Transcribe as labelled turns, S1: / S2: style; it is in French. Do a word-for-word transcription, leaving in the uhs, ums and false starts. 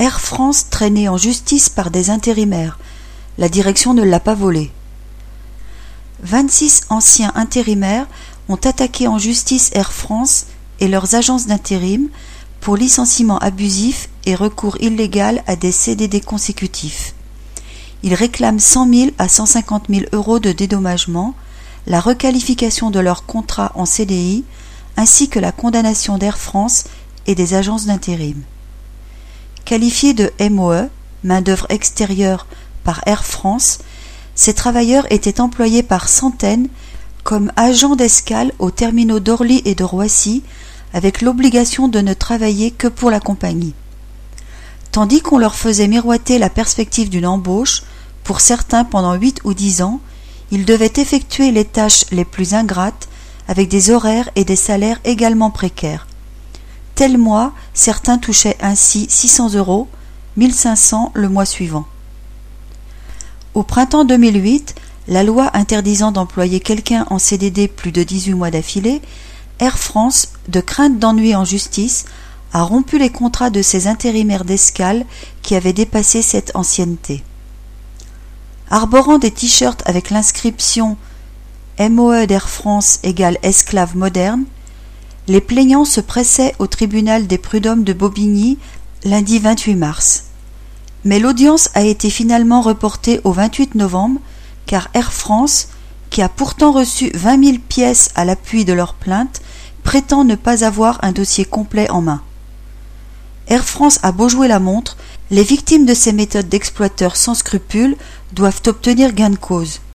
S1: Air France traîné en justice par des intérimaires. La direction ne l'a pas volé. vingt-six anciens intérimaires ont attaqué en justice Air France et leurs agences d'intérim pour licenciement abusif et recours illégal à des C D D consécutifs. Ils réclament cent mille à cent cinquante mille euros de dédommagement, la requalification de leur contrat en C D I, ainsi que la condamnation d'Air France et des agences d'intérim. Qualifiés de M O E, main-d'œuvre extérieure, par Air France, ces travailleurs étaient employés par centaines comme agents d'escale aux terminaux d'Orly et de Roissy, avec l'obligation de ne travailler que pour la compagnie. Tandis qu'on leur faisait miroiter la perspective d'une embauche, pour certains pendant huit ou dix ans, ils devaient effectuer les tâches les plus ingrates, avec des horaires et des salaires également précaires. Tel mois, certains touchaient ainsi six cents euros, mille cinq cents le mois suivant. Au printemps deux mille huit, la loi interdisant d'employer quelqu'un en C D D plus de dix-huit mois d'affilée, Air France, de crainte d'ennui en justice, a rompu les contrats de ses intérimaires d'escale qui avaient dépassé cette ancienneté. Arborant des t-shirts avec l'inscription M O E d'Air France égale esclave moderne, les plaignants se pressaient au tribunal des prud'hommes de Bobigny lundi vingt-huit mars. Mais l'audience a été finalement reportée au vingt-huit novembre car Air France, qui a pourtant reçu vingt mille pièces à l'appui de leur plainte, prétend ne pas avoir un dossier complet en main. Air France a beau jouer la montre, les victimes de ces méthodes d'exploiteurs sans scrupules doivent obtenir gain de cause.